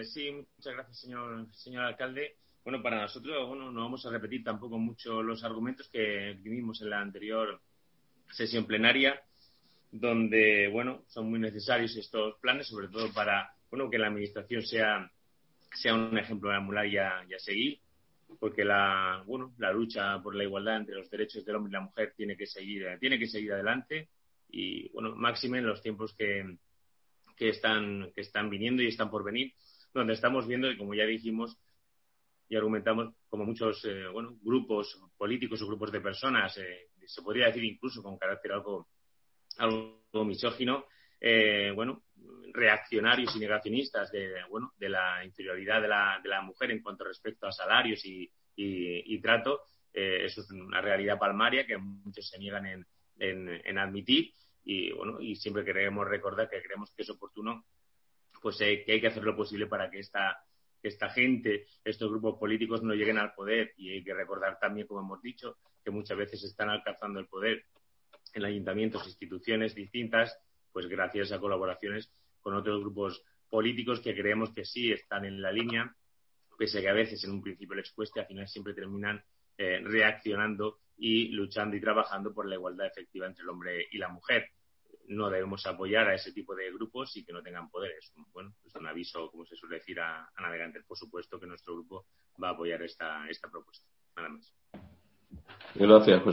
Sí, muchas gracias, señor alcalde. Bueno, para nosotros, bueno, no vamos a repetir tampoco mucho los argumentos que vimos en la anterior sesión plenaria, donde, bueno, son muy necesarios estos planes, sobre todo para, bueno, que la administración sea un ejemplo a emular y a seguir, porque la lucha por la igualdad entre los derechos del hombre y la mujer tiene que seguir adelante y, bueno, máxime en los tiempos que están viniendo y están por venir, donde estamos viendo que, como ya dijimos y argumentamos, como muchos grupos políticos o grupos de personas, se podría decir incluso con carácter algo misógino, reaccionarios y negacionistas de la inferioridad de la mujer en cuanto respecto a salarios y trato. Eso es una realidad palmaria que muchos se niegan en admitir y siempre queremos recordar que creemos que es oportuno, pues que hay que hacer lo posible para que esta gente, estos grupos políticos no lleguen al poder, y hay que recordar también, como hemos dicho, que muchas veces están alcanzando el poder en ayuntamientos, instituciones distintas, pues gracias a colaboraciones con otros grupos políticos que creemos que sí están en la línea, pese a que a veces en un principio les cueste, al final siempre terminan reaccionando y luchando y trabajando por la igualdad efectiva entre el hombre y la mujer. No debemos apoyar a ese tipo de grupos y que no tengan poderes. Bueno, es un aviso, como se suele decir, a navegantes. Por supuesto que nuestro grupo va a apoyar esta propuesta. Nada más. Gracias, José.